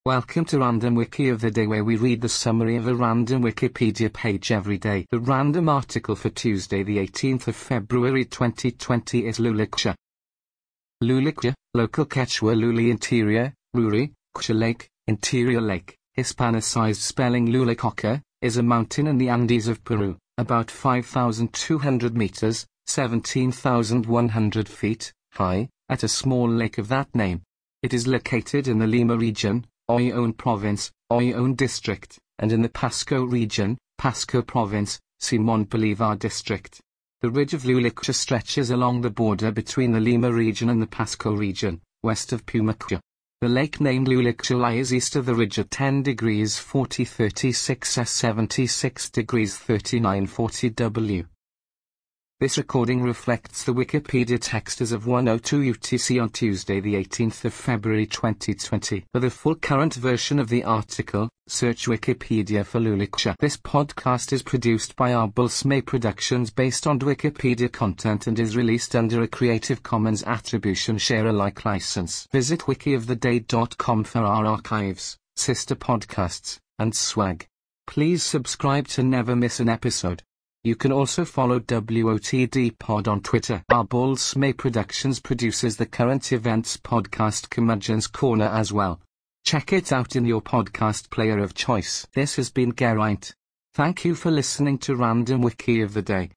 Welcome to Random Wiki of the Day, where we read the summary of a random Wikipedia page every day. The random article for Tuesday the 18th of February 2020 is Luluxia. Luluxia, local Quechua Luli interior, Ruri, Xia Lake, interior lake, Hispanicized spelling Lulacoca, is a mountain in the Andes of Peru, about 5,200 meters, 17,100 feet, high, at a small lake of that name. It is located in the Lima region, Oyon province, Oyon district, and in the Pasco region, Pasco province, Simón Bolívar district. The ridge of Luluxia stretches along the border between the Lima region and the Pasco region, west of Pumaquia. The lake named Luluxia lies east of the ridge at 10 degrees 40 36 S 76 degrees 39 40 W. This recording reflects the Wikipedia text as of 1:02 UTC on Tuesday the 18th of February 2020. For the full current version of the article, search Wikipedia for Luluxia. This podcast is produced by Arbulsme Productions based on Wikipedia content and is released under a Creative Commons Attribution Share Alike license. Visit wikioftheday.com for our archives, sister podcasts, and swag. Please subscribe to never miss an episode. You can also follow WOTD Pod on Twitter. Arbulsme Productions produces the Current Events podcast Curmudgeon's Corner as well. Check it out in your podcast player of choice. This has been Geraint. Thank you for listening to Random Wiki of the Day.